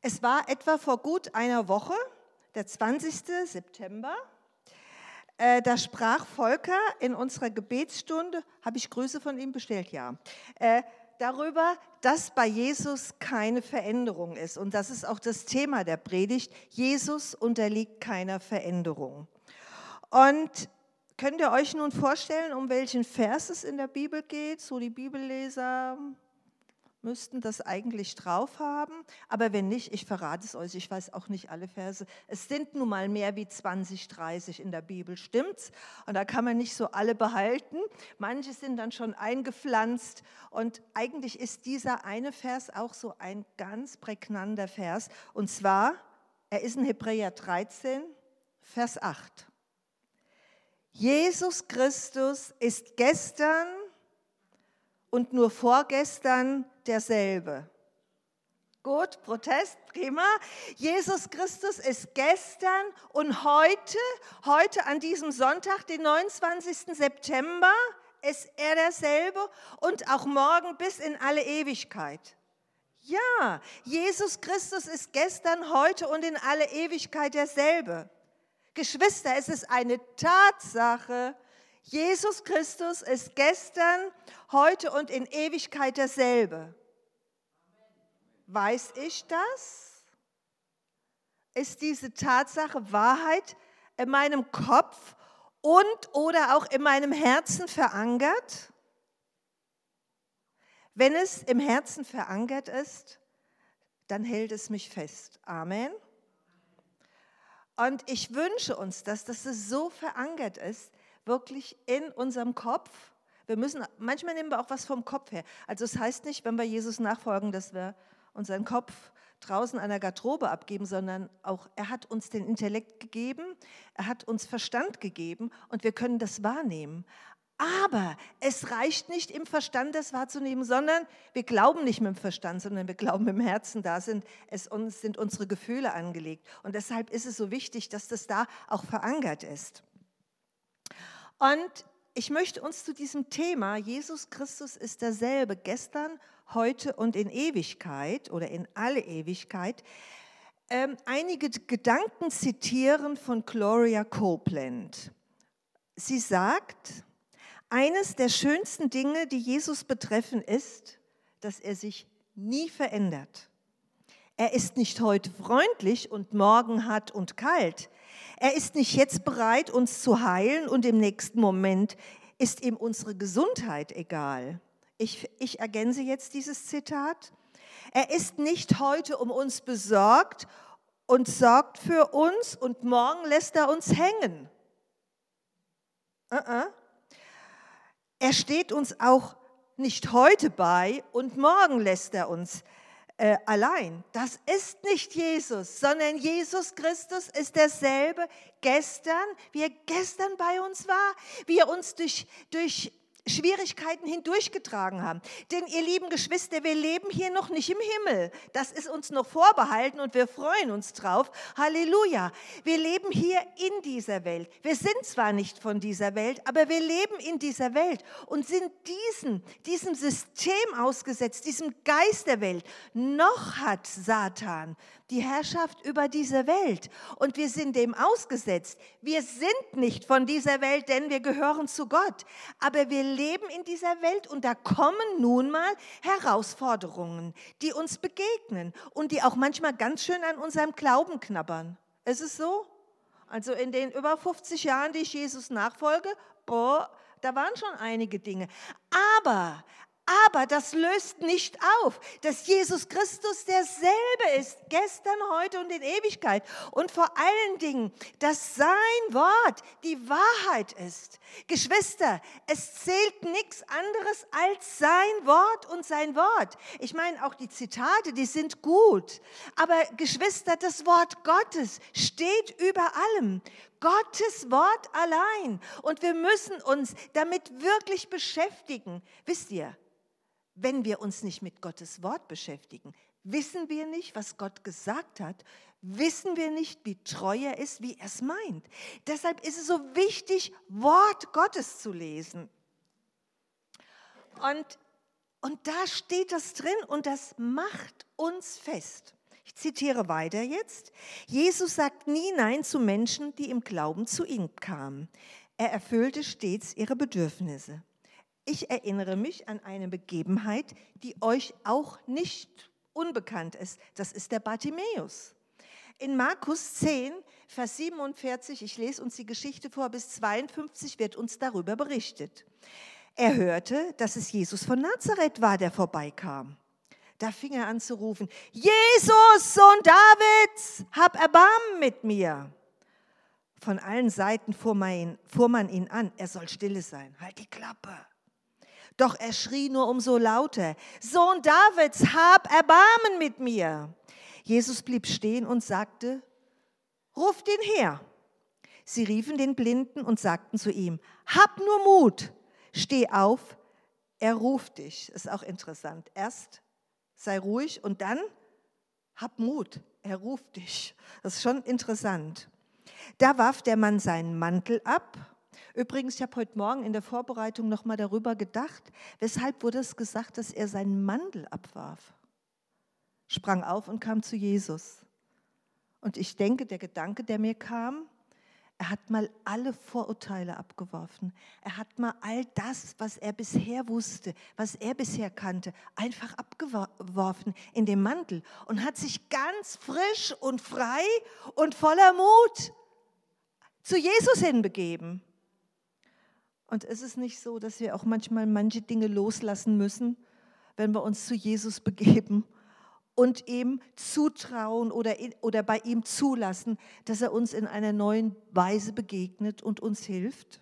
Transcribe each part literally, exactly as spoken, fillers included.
Es war etwa vor gut einer Woche, der zwanzigsten September, äh, da sprach Volker in unserer Gebetsstunde, habe ich Grüße von ihm bestellt? Ja, äh, darüber, dass bei Jesus keine Veränderung ist. Und das ist auch das Thema der Predigt. Jesus unterliegt keiner Veränderung. Und könnt ihr euch nun vorstellen, um welchen Vers es in der Bibel geht? So die Bibelleser müssten das eigentlich drauf haben, aber wenn nicht, ich verrate es euch, ich weiß auch nicht alle Verse. Es sind nun mal mehr wie zwanzig, dreißig in der Bibel, stimmt's? Und da kann man nicht so alle behalten. Manche sind dann schon eingepflanzt und eigentlich ist dieser eine Vers auch so ein ganz prägnanter Vers. Und zwar, er ist in Hebräer dreizehn, Vers acht. Jesus Christus ist gestern und nur vorgestern derselbe. Gut, Protest, prima. Jesus Christus ist gestern und heute, heute an diesem Sonntag, den neunundzwanzigsten September, ist er derselbe und auch morgen bis in alle Ewigkeit. Ja, Jesus Christus ist gestern, heute und in alle Ewigkeit derselbe. Geschwister, es ist eine Tatsache, Jesus Christus ist gestern, heute und in Ewigkeit derselbe. Weiß ich das? Ist diese Tatsache Wahrheit in meinem Kopf und oder auch in meinem Herzen verankert? Wenn es im Herzen verankert ist, dann hält es mich fest. Amen. Und ich wünsche uns, dass das so verankert ist, wirklich in unserem Kopf. Wir müssen, manchmal nehmen wir auch was vom Kopf her. Also es heißt nicht, wenn wir Jesus nachfolgen, dass wir unseren Kopf draußen an der Garderobe abgeben, sondern auch er hat uns den Intellekt gegeben, er hat uns Verstand gegeben und wir können das wahrnehmen. Aber es reicht nicht, im Verstand das wahrzunehmen, sondern wir glauben nicht mit dem Verstand, sondern wir glauben im Herzen. Da sind, es uns, sind unsere Gefühle angelegt. Und deshalb ist es so wichtig, dass das da auch verankert ist. Und ich möchte uns zu diesem Thema, Jesus Christus ist derselbe, gestern, heute und in Ewigkeit oder in alle Ewigkeit, ähm, einige Gedanken zitieren von Gloria Copeland. Sie sagt, eines der schönsten Dinge, die Jesus betreffen, ist, dass er sich nie verändert. Er ist nicht heute freundlich und morgen hart und kalt. Er ist nicht jetzt bereit, uns zu heilen und im nächsten Moment ist ihm unsere Gesundheit egal. Ich, ich ergänze jetzt dieses Zitat. Er ist nicht heute um uns besorgt und sorgt für uns und morgen lässt er uns hängen. Uh-uh. Er steht uns auch nicht heute bei und morgen lässt er uns Äh, allein. Das ist nicht Jesus, sondern Jesus Christus ist derselbe gestern, wie er gestern bei uns war, wie er uns durch, durch Schwierigkeiten hindurchgetragen haben. Denn ihr lieben Geschwister, wir leben hier noch nicht im Himmel. Das ist uns noch vorbehalten und wir freuen uns drauf. Halleluja. Wir leben hier in dieser Welt. Wir sind zwar nicht von dieser Welt, aber wir leben in dieser Welt und sind diesem, diesem System ausgesetzt, diesem Geist der Welt. Noch hat Satan die Herrschaft über diese Welt und wir sind dem ausgesetzt. Wir sind nicht von dieser Welt, denn wir gehören zu Gott. Aber wir leben in dieser Welt und da kommen nun mal Herausforderungen, die uns begegnen und die auch manchmal ganz schön an unserem Glauben knabbern. Ist es so? Also in den über fünfzig Jahren, die ich Jesus nachfolge, boah, da waren schon einige Dinge. Aber Aber das löst nicht auf, dass Jesus Christus derselbe ist, gestern, heute und in Ewigkeit. Und vor allen Dingen, dass sein Wort die Wahrheit ist. Geschwister, es zählt nichts anderes als sein Wort und sein Wort. Ich meine, auch die Zitate, die sind gut. Aber Geschwister, das Wort Gottes steht über allem. Gottes Wort allein. Und wir müssen uns damit wirklich beschäftigen. Wisst ihr? Wenn wir uns nicht mit Gottes Wort beschäftigen, wissen wir nicht, was Gott gesagt hat, wissen wir nicht, wie treu er ist, wie er es meint. Deshalb ist es so wichtig, Wort Gottes zu lesen. Und, und da steht das drin und das macht uns fest. Ich zitiere weiter jetzt. Jesus sagt nie Nein zu Menschen, die im Glauben zu ihm kamen. Er erfüllte stets ihre Bedürfnisse. Ich erinnere mich an eine Begebenheit, die euch auch nicht unbekannt ist. Das ist der Bartimäus. In Markus zehn, Vers siebenundvierzig, ich lese uns die Geschichte vor, bis zweiundfünfzig wird uns darüber berichtet. Er hörte, dass es Jesus von Nazareth war, der vorbeikam. Da fing er an zu rufen, Jesus, Sohn Davids, hab Erbarmen mit mir. Von allen Seiten fuhr man ihn, fuhr man ihn an, er soll stille sein, halt die Klappe. Doch er schrie nur umso lauter, Sohn Davids, hab Erbarmen mit mir. Jesus blieb stehen und sagte, ruft ihn her. Sie riefen den Blinden und sagten zu ihm, hab nur Mut, steh auf, er ruft dich. Ist auch interessant. Erst sei ruhig und dann hab Mut, er ruft dich. Das ist schon interessant. Da warf der Mann seinen Mantel ab. Übrigens, ich habe heute Morgen in der Vorbereitung nochmal darüber gedacht, weshalb wurde es gesagt, dass er seinen Mantel abwarf. Sprang auf und kam zu Jesus. Und ich denke, der Gedanke, der mir kam, er hat mal alle Vorurteile abgeworfen. Er hat mal all das, was er bisher wusste, was er bisher kannte, einfach abgeworfen in den Mantel und hat sich ganz frisch und frei und voller Mut zu Jesus hinbegeben. Und ist es nicht so, dass wir auch manchmal manche Dinge loslassen müssen, wenn wir uns zu Jesus begeben und ihm zutrauen oder, oder bei ihm zulassen, dass er uns in einer neuen Weise begegnet und uns hilft?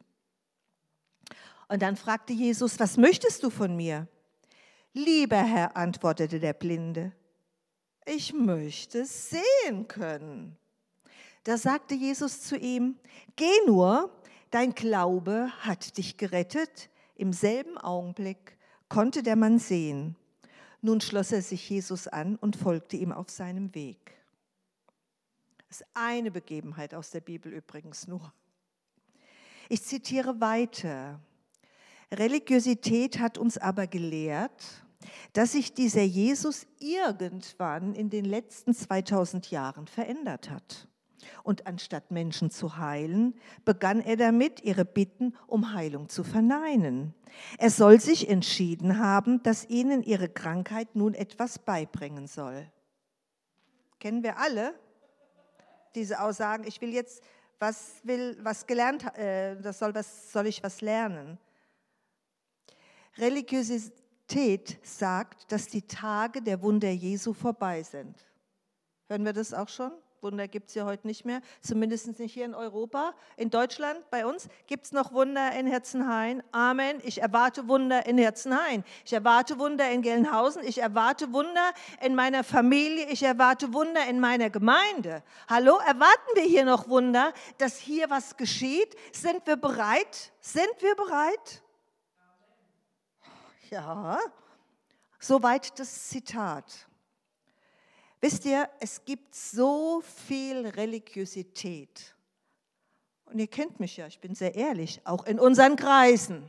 Und dann fragte Jesus, was möchtest du von mir? Lieber Herr, antwortete der Blinde, ich möchte sehen können. Da sagte Jesus zu ihm, geh nur, dein Glaube hat dich gerettet. Im selben Augenblick konnte der Mann sehen. Nun schloss er sich Jesus an und folgte ihm auf seinem Weg. Das ist eine Begebenheit aus der Bibel übrigens nur. Ich zitiere weiter. Religiosität hat uns aber gelehrt, dass sich dieser Jesus irgendwann in den letzten zweitausend Jahren verändert hat. Und anstatt Menschen zu heilen, begann er damit, ihre Bitten um Heilung zu verneinen. Er soll sich entschieden haben, dass ihnen ihre Krankheit nun etwas beibringen soll. Kennen wir alle diese Aussagen? Ich will jetzt was, will, was gelernt, äh, das soll, was, soll ich was lernen? Religiosität sagt, dass die Tage der Wunder Jesu vorbei sind. Hören wir das auch schon? Wunder gibt es ja heute nicht mehr, zumindest nicht hier in Europa. In Deutschland, bei uns, gibt es noch Wunder in Herzenhain. Amen. Ich erwarte Wunder in Herzenhain. Ich erwarte Wunder in Gelnhausen. Ich erwarte Wunder in meiner Familie. Ich erwarte Wunder in meiner Gemeinde. Hallo, erwarten wir hier noch Wunder, dass hier was geschieht? Sind wir bereit? Sind wir bereit? Ja, soweit das Zitat. Wisst ihr, es gibt so viel Religiosität. Und ihr kennt mich ja, ich bin sehr ehrlich, auch in unseren Kreisen.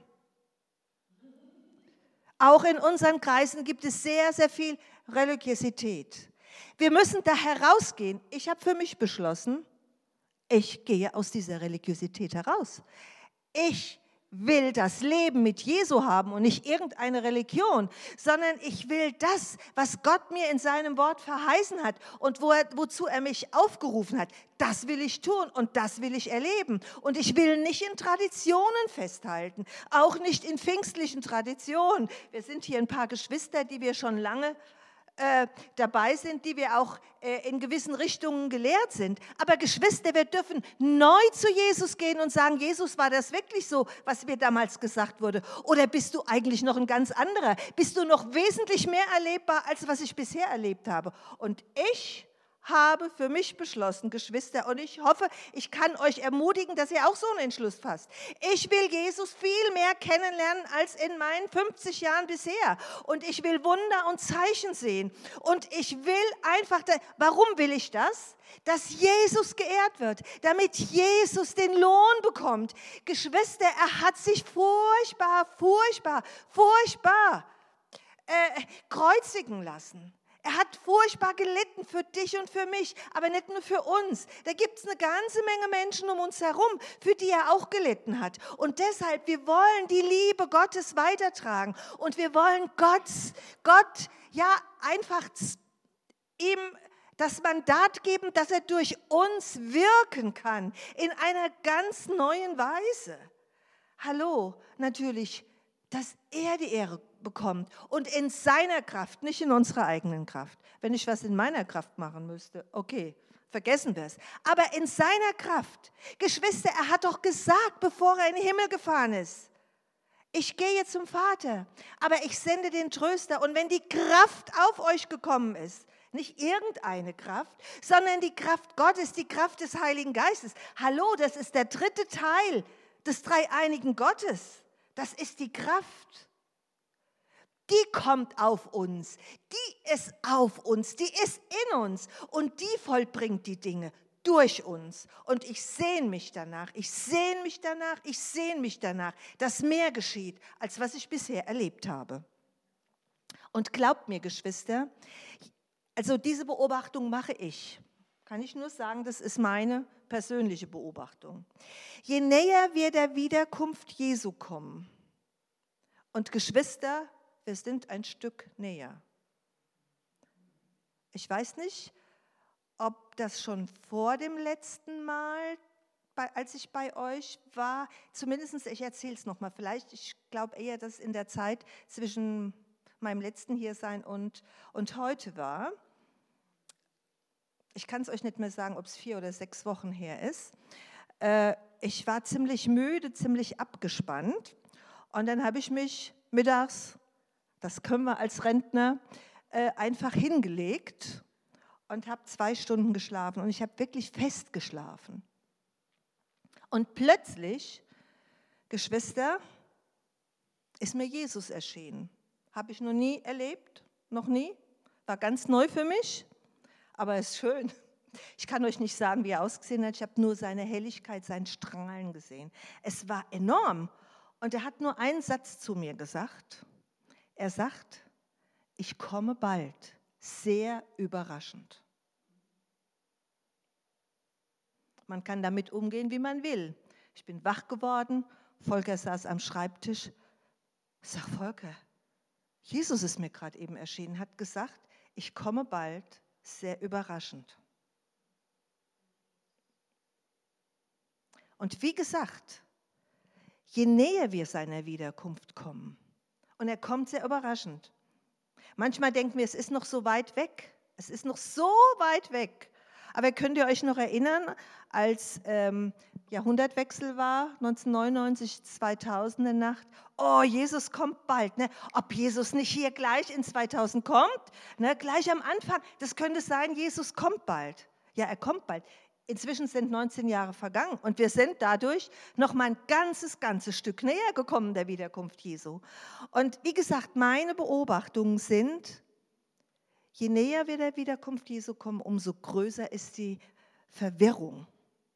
Auch in unseren Kreisen gibt es sehr, sehr viel Religiosität. Wir müssen da herausgehen. Ich habe für mich beschlossen, ich gehe aus dieser Religiosität heraus. Ich will das Leben mit Jesu haben und nicht irgendeine Religion, sondern ich will das, was Gott mir in seinem Wort verheißen hat und wo er, wozu er mich aufgerufen hat, das will ich tun und das will ich erleben. Und ich will nicht in Traditionen festhalten, auch nicht in pfingstlichen Traditionen. Wir sind hier ein paar Geschwister, die wir schon lange Äh, dabei sind, die wir auch äh, in gewissen Richtungen gelehrt sind. Aber Geschwister, wir dürfen neu zu Jesus gehen und sagen, Jesus, war das wirklich so, was mir damals gesagt wurde? Oder bist du eigentlich noch ein ganz anderer? Bist du noch wesentlich mehr erlebbar, als was ich bisher erlebt habe? Und ich habe für mich beschlossen, Geschwister, und ich hoffe, ich kann euch ermutigen, dass ihr auch so einen Entschluss fasst. Ich will Jesus viel mehr kennenlernen als in meinen fünfzig Jahren bisher. Und ich will Wunder und Zeichen sehen. Und ich will einfach, warum will ich das? Dass Jesus geehrt wird, damit Jesus den Lohn bekommt. Geschwister, er hat sich furchtbar, furchtbar, furchtbar äh, kreuzigen lassen. Er hat furchtbar gelitten für dich und für mich, aber nicht nur für uns. Da gibt es eine ganze Menge Menschen um uns herum, für die er auch gelitten hat. Und deshalb, wir wollen die Liebe Gottes weitertragen und wir wollen Gott, Gott ja einfach ihm das Mandat geben, dass er durch uns wirken kann in einer ganz neuen Weise. Hallo, natürlich, dass er die Ehre bekommt und in seiner Kraft, nicht in unserer eigenen Kraft. Wenn ich was in meiner Kraft machen müsste, okay, vergessen wir es. Aber in seiner Kraft. Geschwister, er hat doch gesagt, bevor er in den Himmel gefahren ist, ich gehe jetzt zum Vater, aber ich sende den Tröster. Und wenn die Kraft auf euch gekommen ist, nicht irgendeine Kraft, sondern die Kraft Gottes, die Kraft des Heiligen Geistes. Hallo, das ist der dritte Teil des dreieinigen Gottes. Das ist die Kraft. Die kommt auf uns, die ist auf uns, die ist in uns und die vollbringt die Dinge durch uns. Und ich sehne mich danach, ich sehne mich danach, ich sehne mich danach, dass mehr geschieht, als was ich bisher erlebt habe. Und glaubt mir, Geschwister, also diese Beobachtung mache ich. Kann ich nur sagen, das ist meine persönliche Beobachtung. Je näher wir der Wiederkunft Jesu kommen, und Geschwister, wir sind ein Stück näher. Ich weiß nicht, ob das schon vor dem letzten Mal, als ich bei euch war, zumindest, ich erzähle es nochmal, vielleicht, ich glaube eher, dass es in der Zeit zwischen meinem letzten Hiersein und, und heute war. Ich kann es euch nicht mehr sagen, ob es vier oder sechs Wochen her ist. Äh, ich war ziemlich müde, ziemlich abgespannt und dann habe ich mich mittags, das können wir als Rentner, äh, einfach hingelegt und habe zwei Stunden geschlafen und ich habe wirklich fest geschlafen. Und plötzlich, Geschwister, ist mir Jesus erschienen. Habe ich noch nie erlebt, noch nie, war ganz neu für mich, aber es ist schön. Ich kann euch nicht sagen, wie er ausgesehen hat, ich habe nur seine Helligkeit, sein Strahlen gesehen. Es war enorm und er hat nur einen Satz zu mir gesagt. Er sagt, ich komme bald, sehr überraschend. Man kann damit umgehen, wie man will. Ich bin wach geworden, Volker saß am Schreibtisch. Ich sage, Volker, Jesus ist mir gerade eben erschienen, hat gesagt, ich komme bald, sehr überraschend. Und wie gesagt, je näher wir seiner Wiederkunft kommen, und er kommt sehr überraschend. Manchmal denken wir, es ist noch so weit weg. Es ist noch so weit weg. Aber könnt ihr euch noch erinnern, als ähm, Jahrhundertwechsel war, neunzehnhundertneunundneunzig, zweitausend in Nacht? Oh, Jesus kommt bald. Ne? Ob Jesus nicht hier gleich in zweitausend kommt, ne? Gleich am Anfang. Das könnte sein, Jesus kommt bald. Ja, er kommt bald. Inzwischen sind neunzehn Jahre vergangen und wir sind dadurch noch mal ein ganzes, ganzes Stück näher gekommen der Wiederkunft Jesu. Und wie gesagt, meine Beobachtungen sind, je näher wir der Wiederkunft Jesu kommen, umso größer ist die Verwirrung,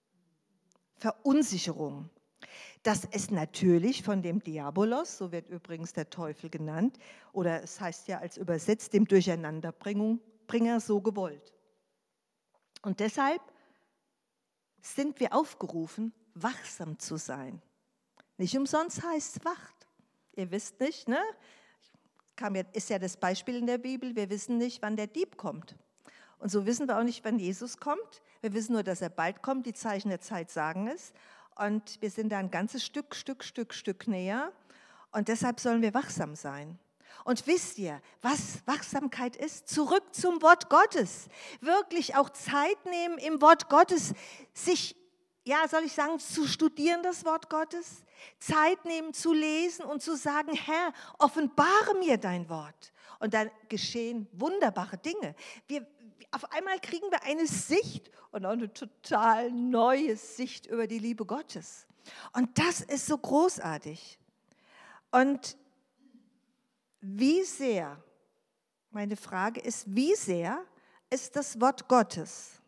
Verunsicherung. Das ist natürlich von dem Diabolos, so wird übrigens der Teufel genannt, oder es heißt ja als übersetzt, dem Durcheinanderbringer so gewollt. Und deshalb sind wir aufgerufen, wachsam zu sein. Nicht umsonst heißt es wacht. Ihr wisst nicht, ne? Ist ja das Beispiel in der Bibel, wir wissen nicht, wann der Dieb kommt. Und so wissen wir auch nicht, wann Jesus kommt. Wir wissen nur, dass er bald kommt, die Zeichen der Zeit sagen es. Und wir sind da ein ganzes Stück, Stück, Stück, Stück näher. Und deshalb sollen wir wachsam sein. Und wisst ihr, was Wachsamkeit ist? Zurück zum Wort Gottes. Wirklich auch Zeit nehmen im Wort Gottes, sich, ja, soll ich sagen, zu studieren das Wort Gottes. Zeit nehmen zu lesen und zu sagen, Herr, offenbare mir dein Wort. Und dann geschehen wunderbare Dinge. Wir, auf einmal kriegen wir eine Sicht und auch eine total neue Sicht über die Liebe Gottes. Und das ist so großartig. Und wie sehr, meine Frage ist, wie sehr ist das Wort Gottes?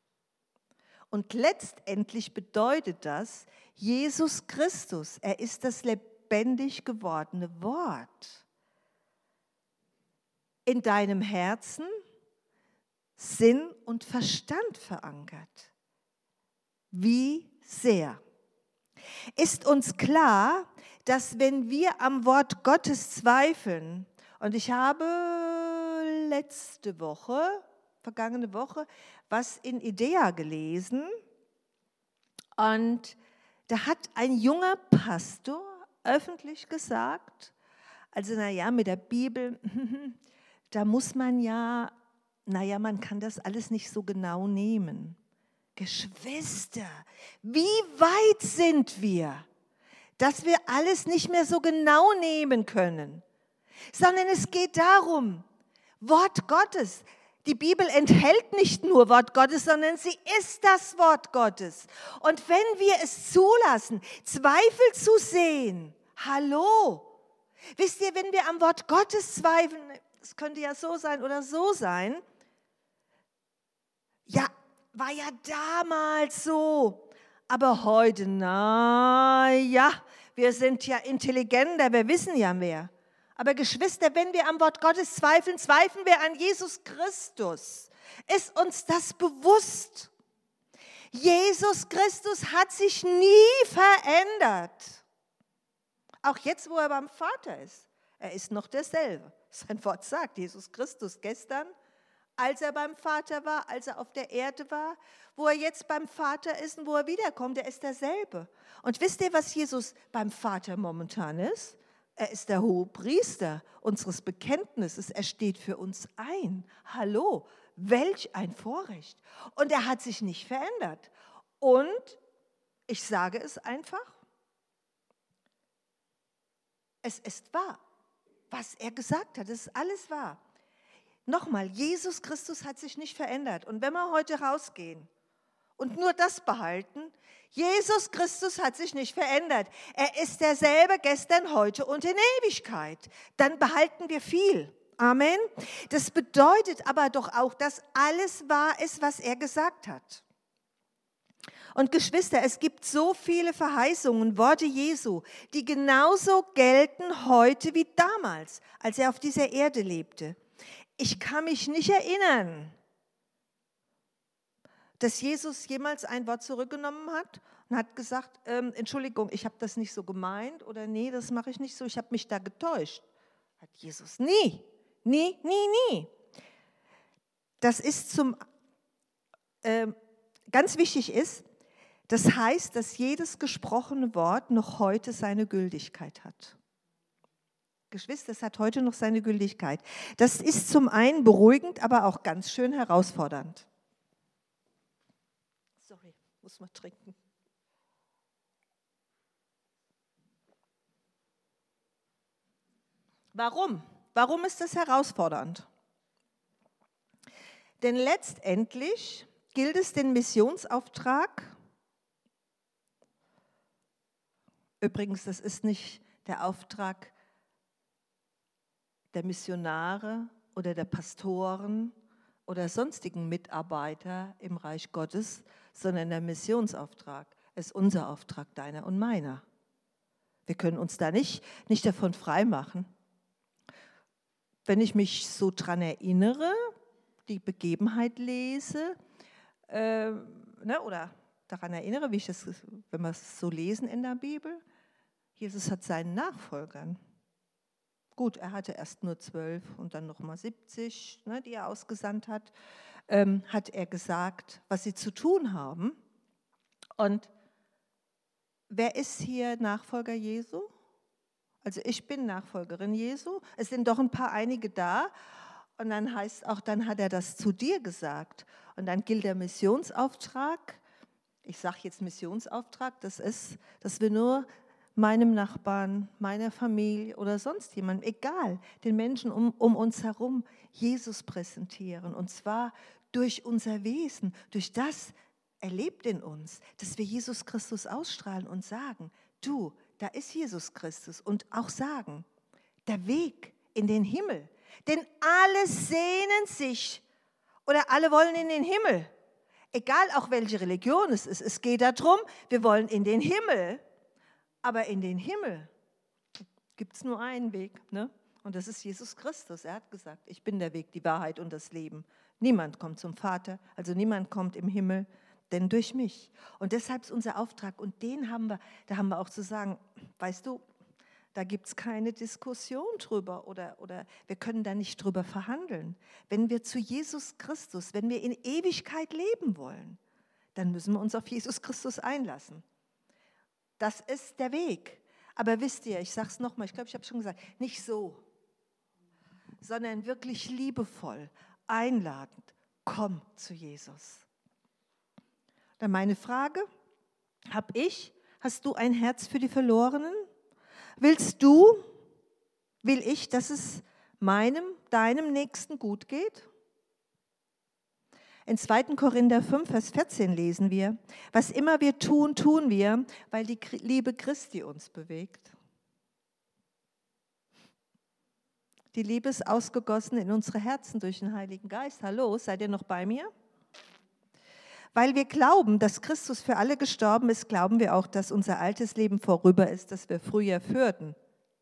Und letztendlich bedeutet das, Jesus Christus, er ist das lebendig gewordene Wort. In deinem Herzen Sinn und Verstand verankert. Wie sehr. Ist uns klar, dass wenn wir am Wort Gottes zweifeln, und ich habe letzte Woche, vergangene Woche, was in Idea gelesen, und da hat ein junger Pastor öffentlich gesagt, also naja, mit der Bibel, da muss man ja, naja, man kann das alles nicht so genau nehmen. Geschwister, wie weit sind wir, dass wir alles nicht mehr so genau nehmen können? Sondern es geht darum, Wort Gottes. Die Bibel enthält nicht nur Wort Gottes, sondern sie ist das Wort Gottes. Und wenn wir es zulassen, Zweifel zu sehen, hallo, wisst ihr, wenn wir am Wort Gottes zweifeln, es könnte ja so sein oder so sein, ja, war ja damals so, aber heute, na ja, wir sind ja intelligenter, wir wissen ja mehr. Aber Geschwister, wenn wir am Wort Gottes zweifeln, zweifeln wir an Jesus Christus. Ist uns das bewusst? Jesus Christus hat sich nie verändert. Auch jetzt, wo er beim Vater ist. Er ist noch derselbe. Sein Wort sagt, Jesus Christus gestern, als er beim Vater war, als er auf der Erde war, wo er jetzt beim Vater ist und wo er wiederkommt, er ist derselbe. Und wisst ihr, was Jesus beim Vater momentan ist? Er ist der Hohepriester unseres Bekenntnisses. Er steht für uns ein. Hallo, welch ein Vorrecht. Und er hat sich nicht verändert. Und ich sage es einfach, es ist wahr, was er gesagt hat. Es ist alles wahr. Nochmal, Jesus Christus hat sich nicht verändert. Und wenn wir heute rausgehen und nur das behalten, Jesus Christus hat sich nicht verändert. Er ist derselbe gestern, heute und in Ewigkeit. Dann behalten wir viel. Amen. Das bedeutet aber doch auch, dass alles wahr ist, was er gesagt hat. Und Geschwister, es gibt so viele Verheißungen, Worte Jesu, die genauso gelten heute wie damals, als er auf dieser Erde lebte. Ich kann mich nicht erinnern, dass Jesus jemals ein Wort zurückgenommen hat und hat gesagt, ähm, Entschuldigung, ich habe das nicht so gemeint oder nee, das mache ich nicht so, ich habe mich da getäuscht. Hat Jesus nie, nie, nie, nie. Das ist zum, äh, ganz wichtig ist, das heißt, dass jedes gesprochene Wort noch heute seine Gültigkeit hat. Geschwister, es hat heute noch seine Gültigkeit. Das ist zum einen beruhigend, aber auch ganz schön herausfordernd. Sorry, muss mal trinken. Warum? Warum ist das herausfordernd? Denn letztendlich gilt es den Missionsauftrag, übrigens, das ist nicht der Auftrag der Missionare oder der Pastoren oder sonstigen Mitarbeiter im Reich Gottes, sondern der Missionsauftrag ist unser Auftrag, deiner und meiner. Wir können uns da nicht, nicht davon freimachen. Wenn ich mich so dran erinnere, die Begebenheit lese, äh, ne, oder daran erinnere, wie ich das, wenn wir es so lesen in der Bibel, Jesus hat seinen Nachfolgern, gut, er hatte erst nur zwölf und dann nochmal siebzig, ne, die er ausgesandt hat, ähm, hat er gesagt, was sie zu tun haben. Und wer ist hier Nachfolger Jesu? Also ich bin Nachfolgerin Jesu. Es sind doch ein paar einige da. Und dann heißt auch, dann hat er das zu dir gesagt. Und dann gilt der Missionsauftrag. Ich sage jetzt Missionsauftrag, das ist, dass wir nur meinem Nachbarn, meiner Familie oder sonst jemandem, egal, den Menschen um, um uns herum, Jesus präsentieren. Und zwar durch unser Wesen, durch das er lebt in uns, dass wir Jesus Christus ausstrahlen und sagen, du, da ist Jesus Christus. Und auch sagen, der Weg in den Himmel. Denn alle sehnen sich oder alle wollen in den Himmel. Egal auch welche Religion es ist. Es geht darum, wir wollen in den Himmel. Aber in den Himmel gibt es nur einen Weg, ne? Und das ist Jesus Christus. Er hat gesagt, ich bin der Weg, die Wahrheit und das Leben. Niemand kommt zum Vater, also niemand kommt im Himmel, denn durch mich. Und deshalb ist unser Auftrag, und den haben wir, da haben wir auch zu sagen, weißt du, da gibt es keine Diskussion drüber oder, oder wir können da nicht drüber verhandeln. Wenn wir zu Jesus Christus, wenn wir in Ewigkeit leben wollen, dann müssen wir uns auf Jesus Christus einlassen. Das ist der Weg. Aber wisst ihr, ich sage es nochmal, ich glaube, ich habe es schon gesagt, nicht so, sondern wirklich liebevoll, einladend, komm zu Jesus. Dann meine Frage, habe ich, hast du ein Herz für die Verlorenen? Willst du, will ich, dass es meinem, deinem Nächsten gut geht? In zweiten Korinther fünf, Vers vierzehn lesen wir, was immer wir tun, tun wir, weil die Liebe Christi uns bewegt. Die Liebe ist ausgegossen in unsere Herzen durch den Heiligen Geist. Hallo, seid ihr noch bei mir? Weil wir glauben, dass Christus für alle gestorben ist, glauben wir auch, dass unser altes Leben vorüber ist, das wir früher führten.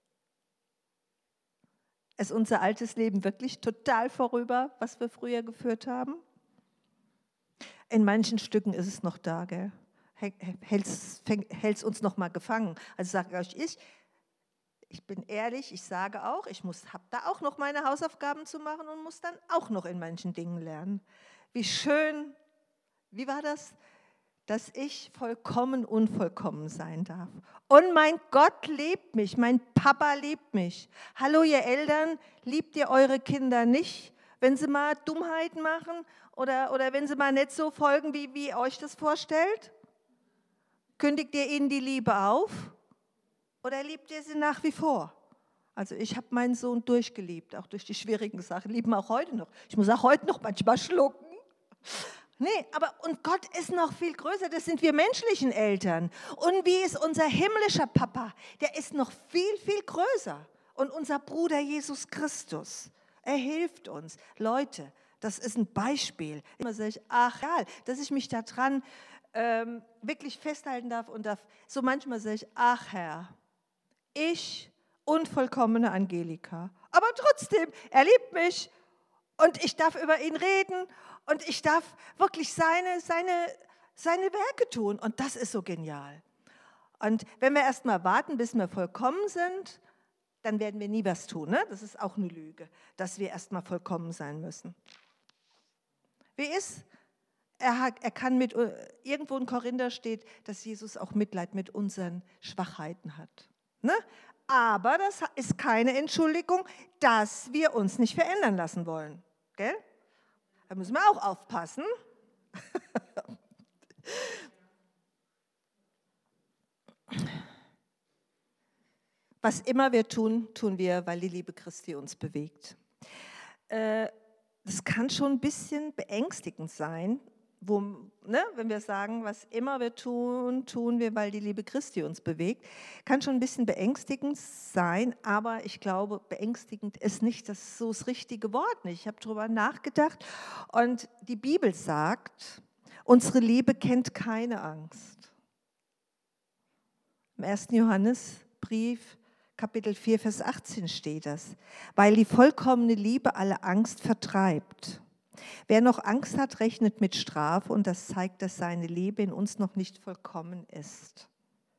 Ist unser altes Leben wirklich total vorüber, was wir früher geführt haben? In manchen Stücken ist es noch da, gell? Hält es uns noch mal gefangen. Also sage ich euch, ich, ich bin ehrlich, ich sage auch, ich habe da auch noch meine Hausaufgaben zu machen und muss dann auch noch in manchen Dingen lernen. Wie schön, wie war das? Dass ich vollkommen unvollkommen sein darf. Und mein Gott liebt mich, mein Papa liebt mich. Hallo ihr Eltern, liebt ihr eure Kinder nicht, wenn sie mal Dummheiten machen oder, oder wenn sie mal nicht so folgen, wie, wie ihr euch das vorstellt? Kündigt ihr ihnen die Liebe auf oder liebt ihr sie nach wie vor? Also ich habe meinen Sohn durchgeliebt, auch durch die schwierigen Sachen, lieben auch heute noch. Ich muss auch heute noch manchmal schlucken. Nee, aber und Gott ist noch viel größer, das sind wir menschlichen Eltern. Und wie ist unser himmlischer Papa? Der ist noch viel, viel größer. Und unser Bruder Jesus Christus, er hilft uns. Leute, das ist ein Beispiel. Immer sage ich, ach, egal, dass ich mich daran ähm, wirklich festhalten darf und darf. So manchmal sage ich, ach Herr, ich, unvollkommene Angelika, aber trotzdem, er liebt mich und ich darf über ihn reden. Und ich darf wirklich seine, seine, seine Werke tun. Und das ist so genial. Und wenn wir erst mal warten, bis wir vollkommen sind, dann werden wir nie was tun. Ne? Das ist auch eine Lüge, dass wir erst mal vollkommen sein müssen. Wie ist? Er, hat, er kann mit, irgendwo in Korinther steht, dass Jesus auch Mitleid mit unseren Schwachheiten hat. Ne? Aber das ist keine Entschuldigung, dass wir uns nicht verändern lassen wollen. Gell? Da müssen wir auch aufpassen. Was immer wir tun, tun wir, weil die Liebe Christi uns bewegt. Das kann schon ein bisschen beängstigend sein, wo, ne, wenn wir sagen, was immer wir tun, tun wir, weil die Liebe Christi uns bewegt. Kann schon ein bisschen beängstigend sein, aber ich glaube, beängstigend ist nicht das, so das richtige Wort nicht. Ich habe darüber nachgedacht und die Bibel sagt, unsere Liebe kennt keine Angst. Im ersten Johannesbrief, Kapitel vier, Vers achtzehn steht das, weil die vollkommene Liebe alle Angst vertreibt. Wer noch Angst hat, rechnet mit Strafe und das zeigt, dass seine Liebe in uns noch nicht vollkommen ist.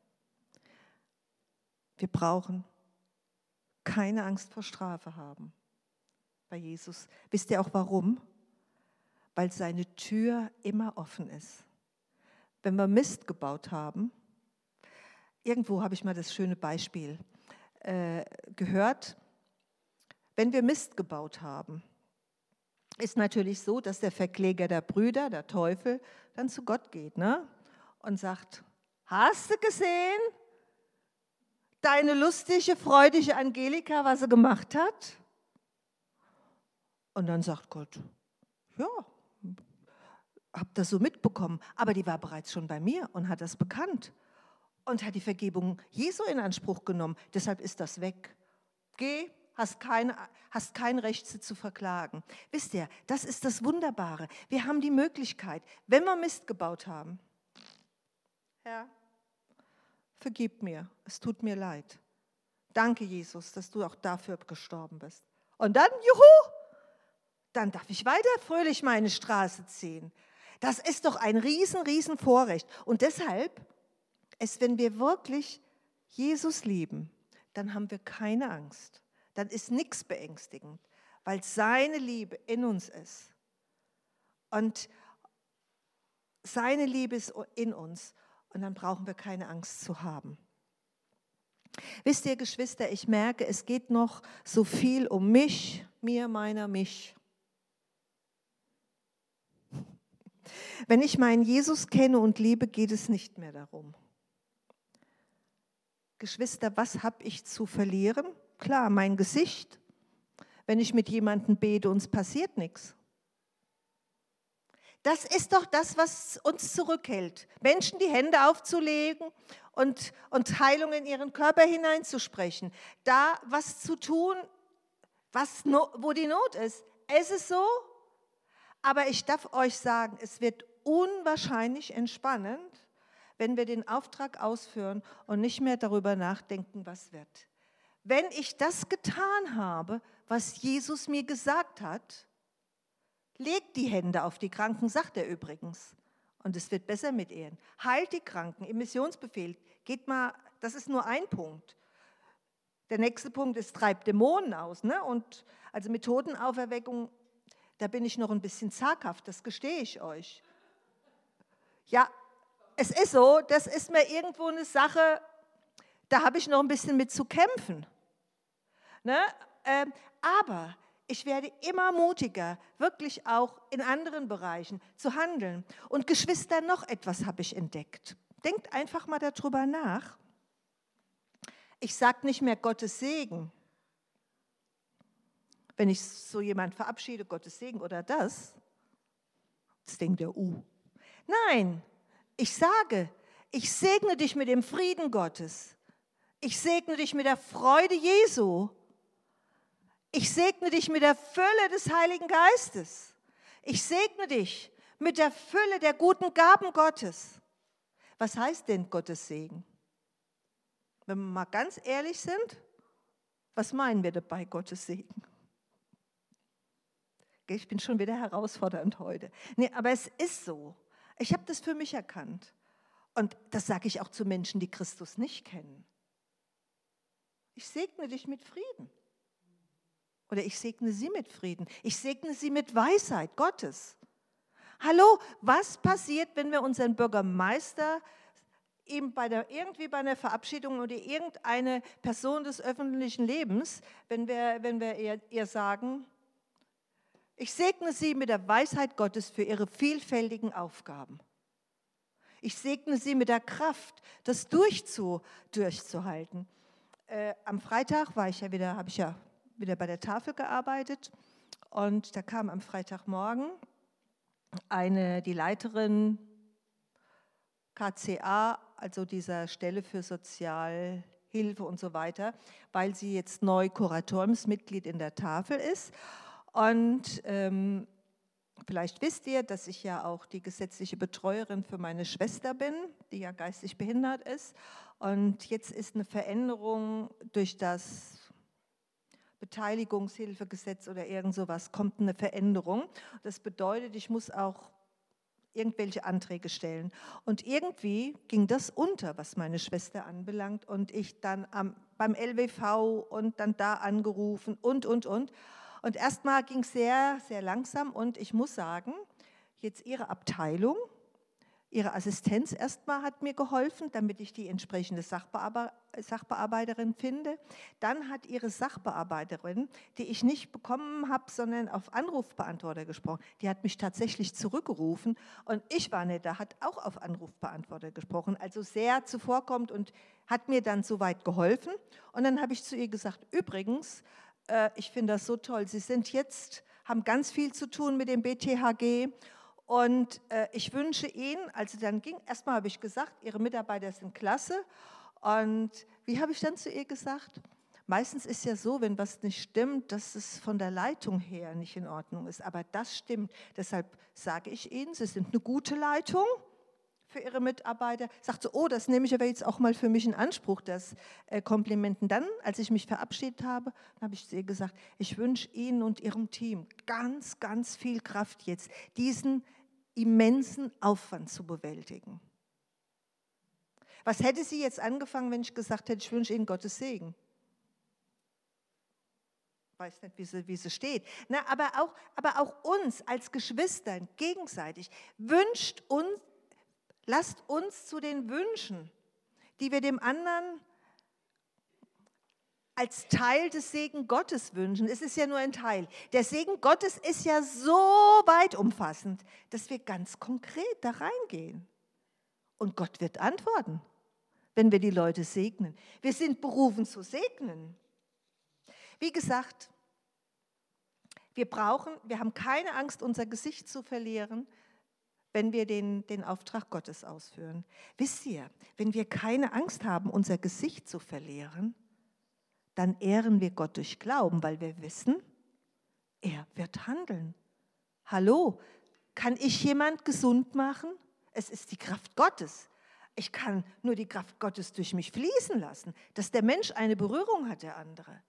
Wir brauchen keine Angst vor Strafe haben bei Jesus. Wisst ihr auch warum? Weil seine Tür immer offen ist. Wenn wir Mist gebaut haben, irgendwo habe ich mal das schöne Beispiel äh, gehört, wenn wir Mist gebaut haben, ist natürlich so, dass der Verkläger der Brüder, der Teufel, dann zu Gott geht, ne? Und sagt, hast du gesehen, deine lustige, freudige Angelika, was sie gemacht hat? Und dann sagt Gott, ja, hab das so mitbekommen, aber die war bereits schon bei mir und hat das bekannt und hat die Vergebung Jesu in Anspruch genommen, deshalb ist das weg. Geh. Hast kein, hast kein Recht, sie zu verklagen. Wisst ihr, das ist das Wunderbare. Wir haben die Möglichkeit, wenn wir Mist gebaut haben, Herr, vergib mir, es tut mir leid. Danke, Jesus, dass du auch dafür gestorben bist. Und dann, juhu, dann darf ich weiter fröhlich meine Straße ziehen. Das ist doch ein riesen, riesen Vorrecht. Und deshalb ist, wenn wir wirklich Jesus lieben, dann haben wir keine Angst. Dann ist nichts beängstigend, weil seine Liebe in uns ist. Und seine Liebe ist in uns. Und dann brauchen wir keine Angst zu haben. Wisst ihr, Geschwister, ich merke, es geht noch so viel um mich, mir, meiner, mich. Wenn ich meinen Jesus kenne und liebe, geht es nicht mehr darum. Geschwister, was habe ich zu verlieren? Klar, mein Gesicht. Wenn ich mit jemandem bete und es passiert nichts. Das ist doch das, was uns zurückhält. Menschen die Hände aufzulegen und, und Heilung in ihren Körper hineinzusprechen. Da was zu tun, was, wo die Not ist. Es ist so, aber ich darf euch sagen, es wird unwahrscheinlich entspannend, wenn wir den Auftrag ausführen und nicht mehr darüber nachdenken, was wird. Wenn ich das getan habe, was Jesus mir gesagt hat, legt die Hände auf die Kranken, sagt er übrigens. Und es wird besser mit ihnen. Heilt die Kranken im Missionsbefehl. Geht mal, das ist nur ein Punkt. Der nächste Punkt ist, treibt Dämonen aus. Ne? Und also Methodenauferweckung, da bin ich noch ein bisschen zaghaft, das gestehe ich euch. Ja, es ist so, das ist mir irgendwo eine Sache, da habe ich noch ein bisschen mit zu kämpfen. Ne? Ähm, aber ich werde immer mutiger, wirklich auch in anderen Bereichen zu handeln. Und Geschwister, noch etwas habe ich entdeckt. Denkt einfach mal darüber nach. Ich sage nicht mehr Gottes Segen. Wenn ich so jemanden verabschiede, Gottes Segen oder das, das denkt der Uh. Nein, ich sage, ich segne dich mit dem Frieden Gottes. Ich segne dich mit der Freude Jesu. Ich segne dich mit der Fülle des Heiligen Geistes. Ich segne dich mit der Fülle der guten Gaben Gottes. Was heißt denn Gottes Segen? Wenn wir mal ganz ehrlich sind, was meinen wir dabei, Gottes Segen? Ich bin schon wieder herausfordernd heute. Nee, aber es ist so. Ich habe das für mich erkannt. Und das sage ich auch zu Menschen, die Christus nicht kennen. Ich segne dich mit Frieden. Oder ich segne sie mit Frieden. Ich segne sie mit Weisheit Gottes. Hallo, was passiert, wenn wir unseren Bürgermeister ihm bei der, irgendwie bei einer Verabschiedung oder irgendeine Person des öffentlichen Lebens, wenn wir, wenn wir ihr, ihr sagen, ich segne sie mit der Weisheit Gottes für ihre vielfältigen Aufgaben. Ich segne sie mit der Kraft, das durchzu, durchzuhalten. Äh, am Freitag war ich ja wieder, habe ich ja wieder bei der Tafel gearbeitet und da kam am Freitagmorgen eine, die Leiterin K C A, also dieser Stelle für Sozialhilfe und so weiter, weil sie jetzt neu Kuratoriumsmitglied in der Tafel ist. Und ähm, vielleicht wisst ihr, dass ich ja auch die gesetzliche Betreuerin für meine Schwester bin, die ja geistig behindert ist. Und jetzt ist eine Veränderung durch das Beteiligungshilfegesetz oder irgend sowas, kommt eine Veränderung. Das bedeutet, ich muss auch irgendwelche Anträge stellen. Und irgendwie ging das unter, was meine Schwester anbelangt. Und ich dann am, beim L W V und dann da angerufen und, und, und. Und erstmal ging es sehr, sehr langsam. Und ich muss sagen, jetzt ihre Abteilung, ihre Assistenz erstmal hat mir geholfen, damit ich die entsprechende Sachbearbe- Sachbearbeiterin finde. Dann hat ihre Sachbearbeiterin, die ich nicht bekommen habe, sondern auf Anrufbeantworter gesprochen, die hat mich tatsächlich zurückgerufen und ich war nicht da, hat auch auf Anrufbeantworter gesprochen, also sehr zuvorkommt und hat mir dann soweit geholfen. Und dann habe ich zu ihr gesagt, übrigens, äh, ich finde das so toll, Sie sind jetzt, haben ganz viel zu tun mit dem B T H G. Und äh, ich wünsche Ihnen, also dann ging, erstmal habe ich gesagt, Ihre Mitarbeiter sind klasse. Und wie habe ich dann zu ihr gesagt? Meistens ist ja so, wenn was nicht stimmt, dass es von der Leitung her nicht in Ordnung ist. Aber das stimmt. Deshalb sage ich Ihnen, Sie sind eine gute Leitung. für ihre Mitarbeiter. Sagt so, oh, das nehme ich aber jetzt auch mal für mich in Anspruch, das äh, Komplimenten. Dann, als ich mich verabschiedet habe, habe ich zu ihr gesagt, ich wünsche Ihnen und Ihrem Team ganz, ganz viel Kraft jetzt, diesen immensen Aufwand zu bewältigen. Was hätte sie jetzt angefangen, wenn ich gesagt hätte, ich wünsche Ihnen Gottes Segen? Ich weiß nicht, wie sie, wie sie steht. Na, aber, auch, aber auch uns als Geschwistern gegenseitig wünscht uns, lasst uns zu den Wünschen, die wir dem anderen als Teil des Segen Gottes wünschen. Es ist ja nur ein Teil. Der Segen Gottes ist ja so weit umfassend, dass wir ganz konkret da reingehen. Und Gott wird antworten, wenn wir die Leute segnen. Wir sind berufen zu segnen. Wie gesagt, wir brauchen, wir haben keine Angst, unser Gesicht zu verlieren, wenn wir den, den Auftrag Gottes ausführen. Wisst ihr, wenn wir keine Angst haben, unser Gesicht zu verlieren, dann ehren wir Gott durch Glauben, weil wir wissen, er wird handeln. Hallo, kann ich jemand gesund machen? Es ist die Kraft Gottes. Ich kann nur die Kraft Gottes durch mich fließen lassen, dass der Mensch eine Berührung hat, der andere.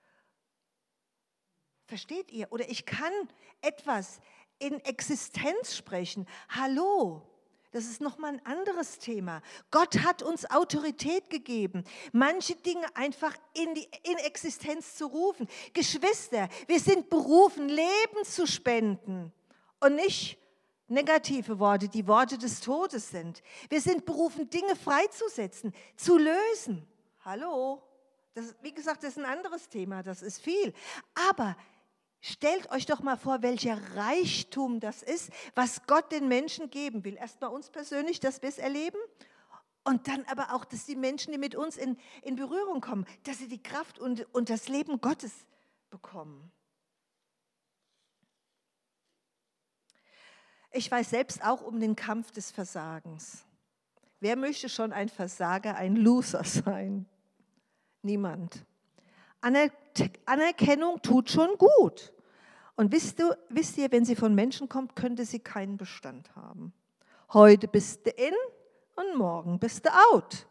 Versteht ihr? Oder ich kann etwas in Existenz sprechen. Hallo, das ist nochmal ein anderes Thema. Gott hat uns Autorität gegeben, manche Dinge einfach in die in Existenz zu rufen. Geschwister, wir sind berufen, Leben zu spenden und nicht negative Worte, die Worte des Todes sind. Wir sind berufen, Dinge freizusetzen, zu lösen. Hallo, das, wie gesagt, das ist ein anderes Thema, das ist viel. Aber stellt euch doch mal vor, welcher Reichtum das ist, was Gott den Menschen geben will. Erstmal uns persönlich, dass wir es erleben und dann aber auch, dass die Menschen, die mit uns in, in Berührung kommen, dass sie die Kraft und, und das Leben Gottes bekommen. Ich weiß selbst auch um den Kampf des Versagens. Wer möchte schon ein Versager, ein Loser sein? Niemand. Anerkennung tut schon gut. Und wisst, du, wisst ihr, wenn sie von Menschen kommt, könnte sie keinen Bestand haben. Heute bist du in und morgen bist du out.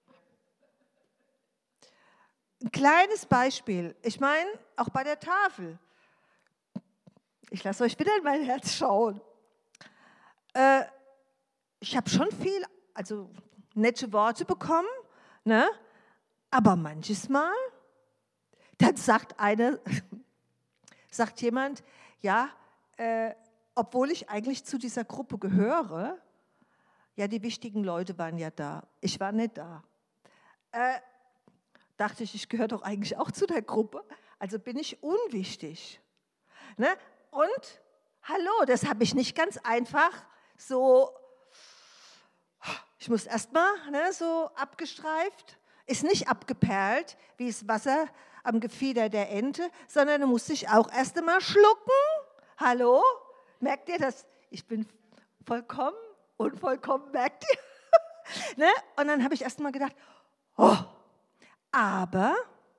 Ein kleines Beispiel. Ich meine, auch bei der Tafel. Ich lasse euch wieder in mein Herz schauen. Äh, ich habe schon viel, also nette Worte bekommen, ne? Aber manches Mal, dann sagt einer, sagt jemand, ja, äh, obwohl ich eigentlich zu dieser Gruppe gehöre, ja, die wichtigen Leute waren ja da, ich war nicht da. Äh, dachte ich, ich gehöre doch eigentlich auch zu der Gruppe, also bin ich unwichtig. Ne? Und, hallo, das habe ich nicht ganz einfach so, ich muss erstmal ne, so abgestreift, ist nicht abgeperlt, wie das Wasser am Gefieder der Ente, sondern du musst dich auch erst einmal schlucken. Hallo? Merkt ihr das? Ich bin vollkommen, unvollkommen, merkt ihr? ne? Und dann habe ich erst mal gedacht, oh, aber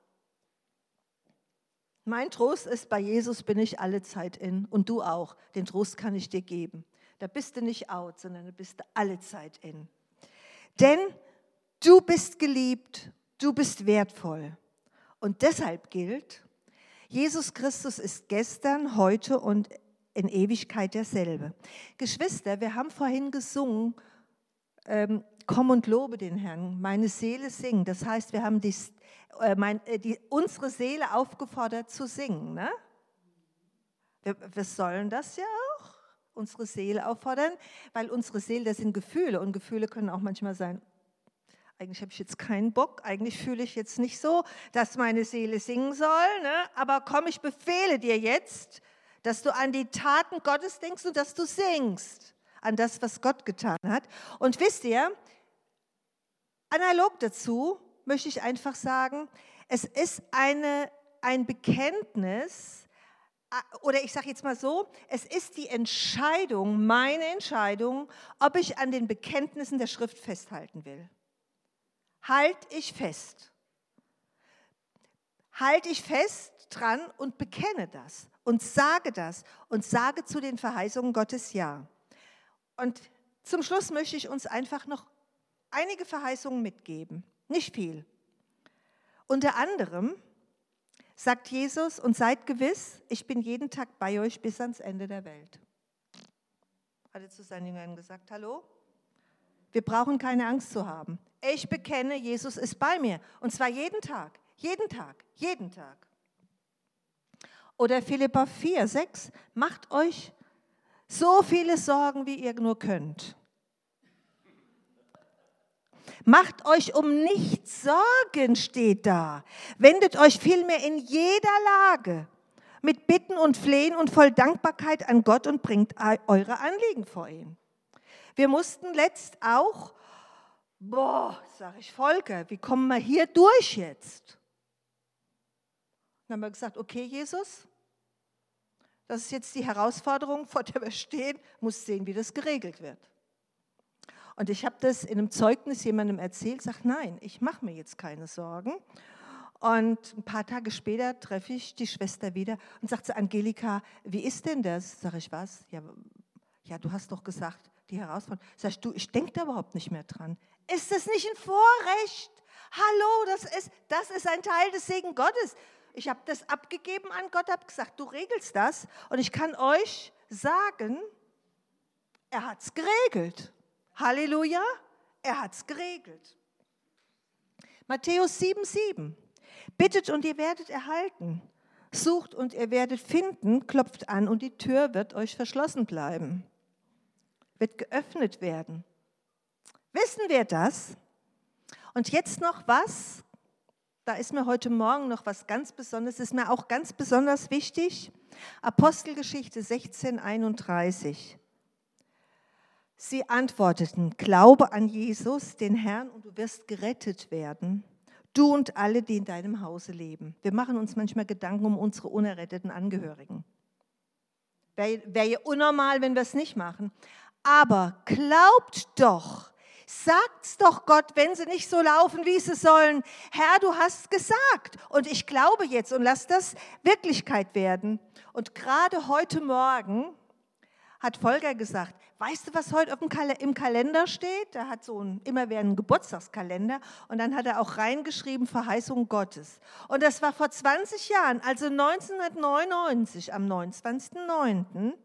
mein Trost ist, bei Jesus bin ich alle Zeit in und du auch. Den Trost kann ich dir geben. Da bist du nicht out, sondern da bist du alle Zeit in. Denn du bist geliebt, du bist wertvoll. Und deshalb gilt, Jesus Christus ist gestern, heute und in Ewigkeit derselbe. Geschwister, wir haben vorhin gesungen, ähm, komm und lobe den Herrn, meine Seele singt. Das heißt, wir haben die, äh, mein, äh, die, unsere Seele aufgefordert zu singen. Ne? Wir, wir sollen das ja auch, unsere Seele auffordern, weil unsere Seele, das sind Gefühle und Gefühle können auch manchmal sein, eigentlich habe ich jetzt keinen Bock, eigentlich fühle ich jetzt nicht so, dass meine Seele singen soll, ne? Aber komm, ich befehle dir jetzt, dass du an die Taten Gottes denkst und dass du singst, an das, was Gott getan hat. Und wisst ihr, analog dazu möchte ich einfach sagen, es ist eine, ein Bekenntnis, oder ich sage jetzt mal so, es ist die Entscheidung, meine Entscheidung, ob ich an den Bekenntnissen der Schrift festhalten will. Halt ich fest. Halt ich fest dran und bekenne das und sage das und sage zu den Verheißungen Gottes Ja. Und Zum Schluss möchte ich uns einfach noch einige Verheißungen mitgeben. Nicht viel. Unter anderem sagt Jesus, und seid gewiss, ich bin jeden Tag bei euch bis ans Ende der Welt. Hat er zu seinen Jüngern gesagt, hallo? Wir brauchen keine Angst zu haben. Ich bekenne, Jesus ist bei mir. Und zwar jeden Tag, jeden Tag, jeden Tag. Oder Philipper vier, sechs, macht euch so viele Sorgen, wie ihr nur könnt. Macht euch um nichts Sorgen, steht da. Wendet euch vielmehr in jeder Lage mit Bitten und Flehen und voll Dankbarkeit an Gott und bringt eure Anliegen vor ihn. Wir mussten letzt auch, boah, sage ich, Volker, wie kommen wir hier durch jetzt? Dann haben wir gesagt, okay, Jesus, das ist jetzt die Herausforderung, vor der wir stehen, muss sehen, wie das geregelt wird. Und ich habe das in einem Zeugnis jemandem erzählt, sagt, nein, ich mache mir jetzt keine Sorgen. Und ein paar Tage später treffe ich die Schwester wieder und sagt sie, Angelika, wie ist denn das? Sag ich, was? Ja, ja, du hast doch gesagt, die Herausforderung. Sag ich, du, ich denke da überhaupt nicht mehr dran. Ist das nicht ein Vorrecht? Hallo, das ist, das ist ein Teil des Segen Gottes. Ich habe das abgegeben an Gott, habe gesagt, du regelst das. Und ich kann euch sagen, er hat es geregelt. Halleluja, er hat es geregelt. Matthäus sieben, sieben. Bittet und ihr werdet erhalten. Sucht und ihr werdet finden. Klopft an und die Tür wird euch verschlossen bleiben. Wird geöffnet werden. Wissen wir das? Und jetzt noch was? Da ist mir heute Morgen noch was ganz Besonderes, ist mir auch ganz besonders wichtig. Apostelgeschichte sechzehn, einunddreißig. Sie antworteten, glaube an Jesus, den Herrn, und du wirst gerettet werden, du und alle, die in deinem Hause leben. Wir machen uns manchmal Gedanken um unsere unerretteten Angehörigen. Wäre wär ja unnormal, wenn wir es nicht machen. Aber glaubt doch, sagt's doch Gott, wenn sie nicht so laufen, wie sie sollen. Herr, du hast gesagt und ich glaube jetzt und lass das Wirklichkeit werden. Und gerade heute Morgen hat Volker gesagt, weißt du, was heute im Kalender steht? Er hat so einen immerwährenden Geburtstagskalender und dann hat er auch reingeschrieben, Verheißung Gottes. Und das war vor zwanzig Jahren, also neunzehnhundertneunundneunzig, am neunundzwanzigsten neunten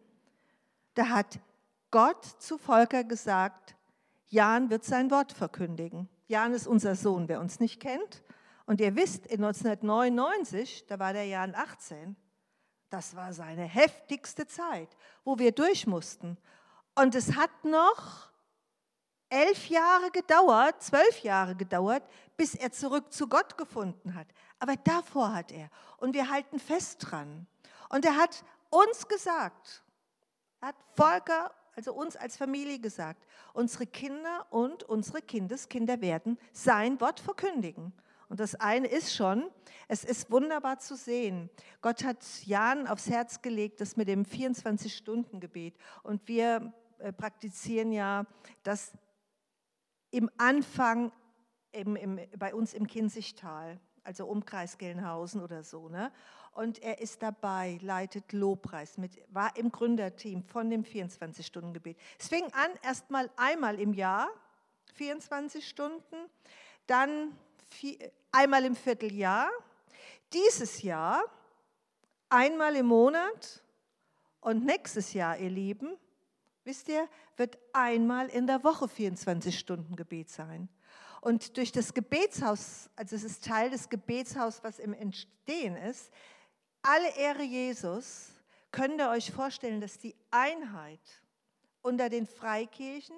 Da hat Gott zu Volker gesagt, Jan wird sein Wort verkündigen. Jan ist unser Sohn, wer uns nicht kennt. Und ihr wisst, in neunzehnhundertneunundneunzig, da war der Jan achtzehn, das war seine heftigste Zeit, wo wir durch mussten. Und es hat noch elf Jahre gedauert, zwölf Jahre gedauert, bis er zurück zu Gott gefunden hat. Aber davor hat er. Und wir halten fest dran. Und er hat uns gesagt, er hat Volker, also uns als Familie gesagt, unsere Kinder und unsere Kindeskinder werden sein Wort verkündigen. Und das eine ist schon, es ist wunderbar zu sehen. Gott hat Jan aufs Herz gelegt, das mit dem vierundzwanzig-Stunden-Gebet. Und wir äh, praktizieren ja das im Anfang im, im, bei uns im Kinzigtal, also Umkreis Gelnhausen oder so. Ne? Und er ist dabei, leitet Lobpreis, mit, war im Gründerteam von dem vierundzwanzig-Stunden-Gebet. Es fing an, erst mal einmal im Jahr, vierundzwanzig Stunden, dann vier, einmal im Vierteljahr, dieses Jahr einmal im Monat und nächstes Jahr, ihr Lieben, wisst ihr, wird einmal in der Woche vierundzwanzig Stunden Gebet sein. Und durch das Gebetshaus, also es ist Teil des Gebetshaus, was im Entstehen ist, alle Ehre Jesus, könnt ihr euch vorstellen, dass die Einheit unter den Freikirchen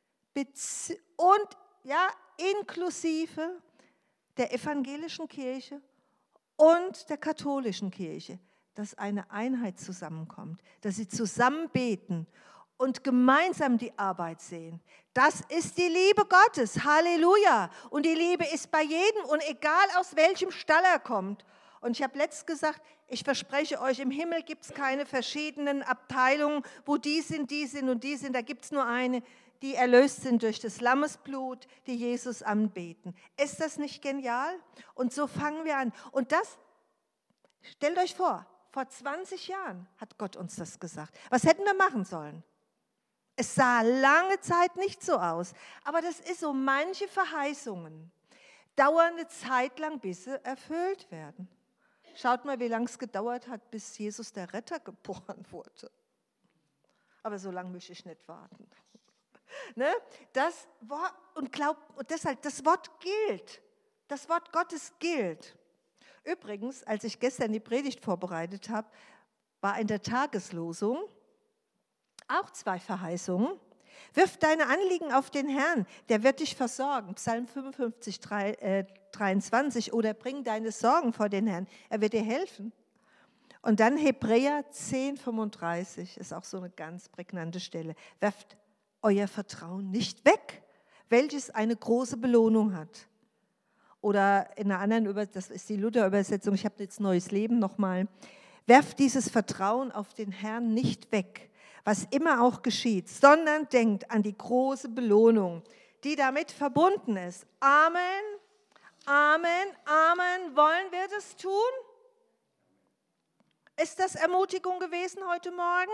und ja, inklusive der evangelischen Kirche und der katholischen Kirche, dass eine Einheit zusammenkommt, dass sie zusammen beten und gemeinsam die Arbeit sehen. Das ist die Liebe Gottes, Halleluja. Und die Liebe ist bei jedem und egal aus welchem Stall er kommt. Und ich habe letztens gesagt, ich verspreche euch, im Himmel gibt es keine verschiedenen Abteilungen, wo die sind, die sind und die sind. Da gibt es nur eine, die erlöst sind durch das Lammesblut, die Jesus anbeten. Ist das nicht genial? Und so fangen wir an. Und das, stellt euch vor, vor zwanzig Jahren hat Gott uns das gesagt. Was hätten wir machen sollen? Es sah lange Zeit nicht so aus, aber das ist so, manche Verheißungen dauern eine Zeit lang, bis sie erfüllt werden. Schaut mal, wie lange es gedauert hat, bis Jesus der Retter geboren wurde. Aber so lange möchte ich nicht warten. Ne? Das Wort, und glaubt, und deshalb, das Wort gilt. Das Wort Gottes gilt. Übrigens, als ich gestern die Predigt vorbereitet habe, war in der Tageslosung auch zwei Verheißungen. Wirf deine Anliegen auf den Herrn, der wird dich versorgen. Psalm fünfundfünfzig, dreiundzwanzig. Oder bring deine Sorgen vor den Herrn, er wird dir helfen. Und dann Hebräer zehn, fünfunddreißig, ist auch so eine ganz prägnante Stelle. Werft euer Vertrauen nicht weg, welches eine große Belohnung hat. Oder in einer anderen Übersetzung, das ist die Luther-Übersetzung, ich habe jetzt Neues Leben nochmal. Werft dieses Vertrauen auf den Herrn nicht weg, was immer auch geschieht, sondern denkt an die große Belohnung, die damit verbunden ist. Amen, Amen, Amen. Wollen wir das tun? Ist das Ermutigung gewesen heute Morgen?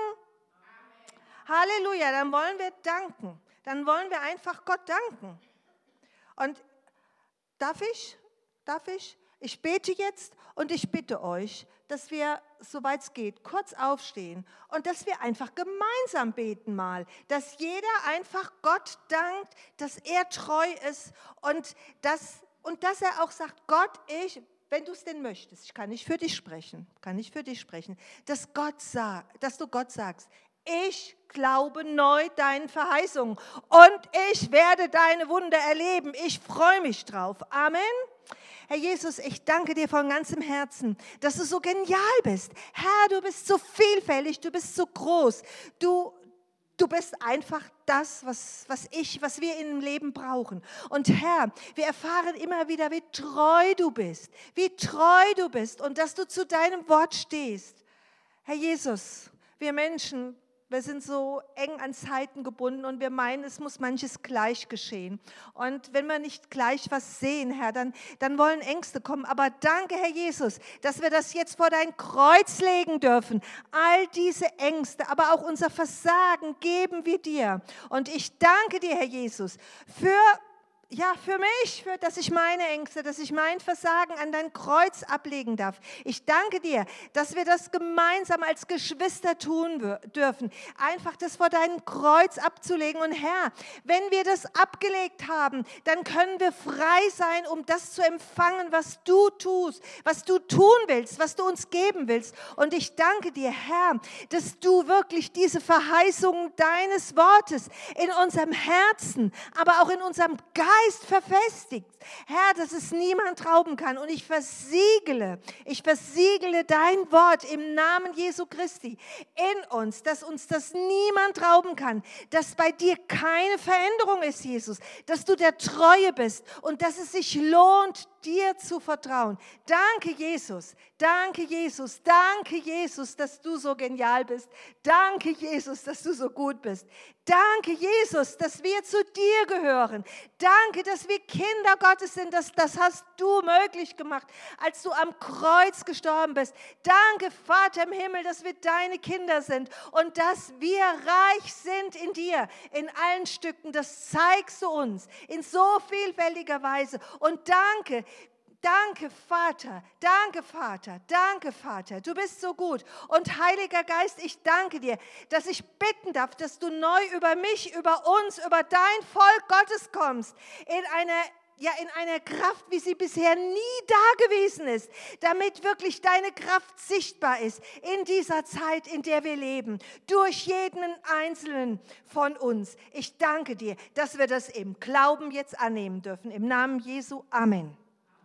Amen. Halleluja, dann wollen wir danken. Dann wollen wir einfach Gott danken. Und darf ich? Darf ich? Ich bete jetzt und ich bitte euch, dass wir, soweit es geht, kurz aufstehen und dass wir einfach gemeinsam beten mal, dass jeder einfach Gott dankt, dass er treu ist und dass, und dass er auch sagt, Gott, ich, wenn du es denn möchtest, ich kann nicht für dich sprechen, kann nicht für dich sprechen, dass, Gott sagt, dass du Gott sagst, ich glaube neu deinen Verheißungen und ich werde deine Wunder erleben. Ich freue mich drauf. Amen. Herr Jesus, ich danke dir von ganzem Herzen, dass du so genial bist. Herr, du bist so vielfältig, du bist so groß. Du, du bist einfach das, was, was ich, was wir im Leben brauchen. Und Herr, wir erfahren immer wieder, wie treu du bist, wie treu du bist und dass du zu deinem Wort stehst. Herr Jesus, wir Menschen, wir sind so eng an Zeiten gebunden und wir meinen, es muss manches gleich geschehen. Und wenn wir nicht gleich was sehen, Herr, dann, dann wollen Ängste kommen. Aber danke, Herr Jesus, dass wir das jetzt vor dein Kreuz legen dürfen. All diese Ängste, aber auch unser Versagen geben wir dir. Und ich danke dir, Herr Jesus, für Ja, für mich, für, dass ich meine Ängste, dass ich mein Versagen an dein Kreuz ablegen darf. Ich danke dir, dass wir das gemeinsam als Geschwister tun dürfen. Einfach das vor deinem Kreuz abzulegen. Und Herr, wenn wir das abgelegt haben, dann können wir frei sein, um das zu empfangen, was du tust, was du tun willst, was du uns geben willst. Und ich danke dir, Herr, dass du wirklich diese Verheißungen deines Wortes in unserem Herzen, aber auch in unserem Geist verfestigt. Herr, dass es niemand rauben kann. Und ich versiegle, ich versiegle dein Wort im Namen Jesu Christi in uns, dass uns das niemand rauben kann, dass bei dir keine Veränderung ist, Jesus, dass du der Treue bist und dass es sich lohnt, dir zu vertrauen. Danke, Jesus. Danke, Jesus. Danke, Jesus, dass du so genial bist. Danke, Jesus, dass du so gut bist. Danke, Jesus, dass wir zu dir gehören. Danke, dass wir Kinder Gottes sind. Das, das hast du möglich gemacht, als du am Kreuz gestorben bist. Danke, Vater im Himmel, dass wir deine Kinder sind und dass wir reich sind in dir, in allen Stücken. Das zeigst du uns in so vielfältiger Weise. Und danke, Danke, Vater, danke, Vater, danke, Vater, du bist so gut. Und Heiliger Geist, ich danke dir, dass ich bitten darf, dass du neu über mich, über uns, über dein Volk Gottes kommst, in einer ja, in einer Kraft, wie sie bisher nie da gewesen ist, damit wirklich deine Kraft sichtbar ist in dieser Zeit, in der wir leben, durch jeden Einzelnen von uns. Ich danke dir, dass wir das im Glauben jetzt annehmen dürfen. Im Namen Jesu, Amen.